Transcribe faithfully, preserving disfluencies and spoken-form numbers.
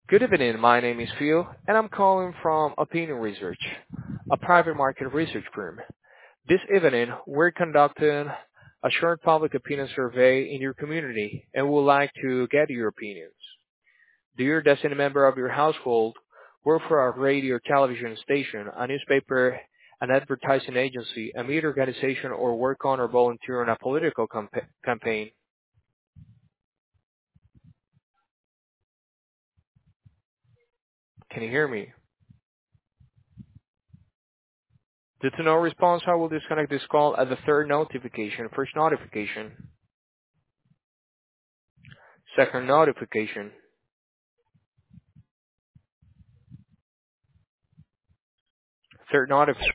Good evening. My name is Phil, and I'm calling from Opinion Research, a private market research firm. This evening, we're conducting a short public opinion survey in your community and would like to get your opinions. Do you, as any member of your household, work for a radio or television station, a newspaper, an advertising agency, a media organization, or work on or volunteer on a political campa- campaign? Can you hear me? Due to no response, I will disconnect this call at the third notification. First notification, second notification, third notification.